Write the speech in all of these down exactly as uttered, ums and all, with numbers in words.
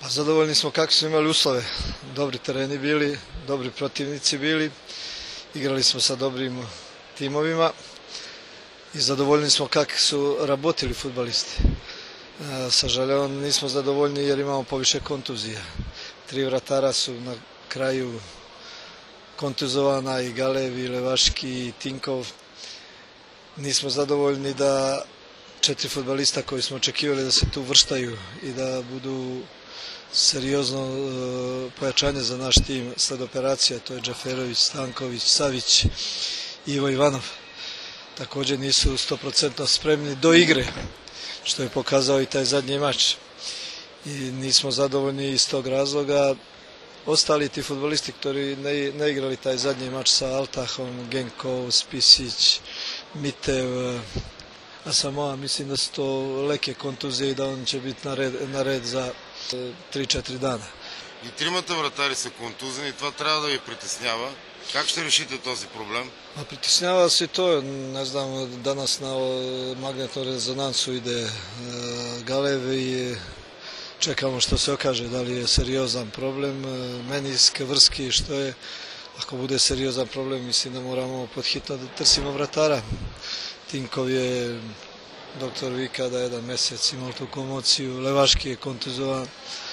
Zadovoljni smo kako smo imali uslove. Dobri tereni bili, dobri protivnici bili. Igrali smo sa dobrim timovima i zadovoljni smo kako su rabotili fudbalisti. Sa žaljevom nismo zadovoljni jer imamo poviše kontuzija. Tri vratara su na kraju kontuzovana, i Galev, i Levaški, i Tinkov. Nismo zadovoljni da četiri fudbalista koji smo očekivali da se tu vrštaju i da budu seriozno pojačanje za naš tim sled operacija, to je Džaferović, Stanković, Savić i Ivo Ivanov. Također nisu sto posto spremni do igre, što je pokazao i taj zadnji mač. I nismo zadovoljni iz tog razloga. Ostali ti fudbalisti koji ne, ne igrali taj zadnji mač sa Altahom, Genkov, Spisić, Mitev, Asamoah, mislim da su to leke kontuzije i da on će biti na red, na red za три четири дана. И тримата вратари са контузени, това трябва да ви притеснява. Как ще решите този проблем? А притеснява се то, не знам, danas na magnetnu rezonancu ide Galev i čekamo što se okaže, da li je seriozan problem, menisk, vrski, što je. Ako bude seriozan problem, mislim da moramo podhitno da trsimo vratara. Tinkov je, doktor vika da jedan mesec imao tu komociju, Levaški je kontuzovan,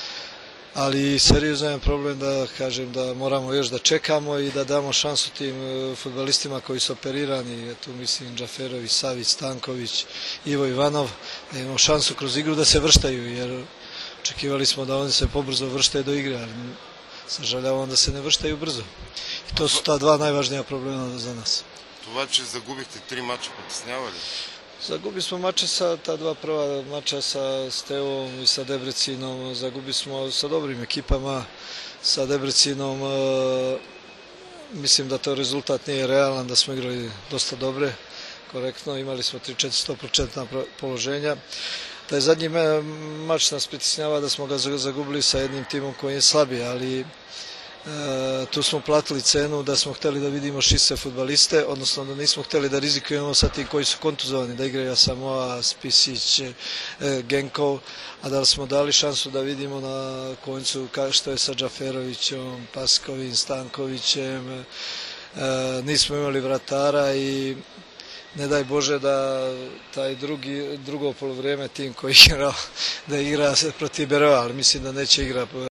ali seriozan je problem da kažem da moramo još da čekamo i da damo šansu tim fudbalistima koji su operirani, tu mislim Džaferović, Savić, Stanković, Ivo Ivanov, da imamo šansu kroz igru da se vrštaju, jer očekivali smo da oni se pobrzo vrštaju do igre, ali sažaljavam da se ne vrštaju brzo. I to su ta dva najvažnija problema za nas. Това, че загубихте три мача, притеснява ли? Zagubili smo mače sa ta dva prva mača sa Stevom i sa Debrecinom, zagubili smo sa dobrim ekipama, sa Debrecinom, mislim da to rezultat nije realan, da smo igrali dosta dobre, korektno, imali smo tri četiri sto posto položenja. Taj zadnji mač nas pritisnjava da smo ga zagubili sa jednim timom koji je slabiji, ali E, tu smo platili cenu da smo hteli da vidimo šiste fudbaliste, odnosno da nismo hteli da rizikujemo sa tim koji su kontuzovani, da igraju Asamoah, Spisić, e, Genkov, a da smo dali šansu da vidimo na koncu što je sa Džaferovićem, Paskovim, Stankovićem, e, nismo imali vratara i ne daj Bože da taj drugi, drugo polovrijeme tim koji igrao da igra protiv Beroa, ali mislim da neće igra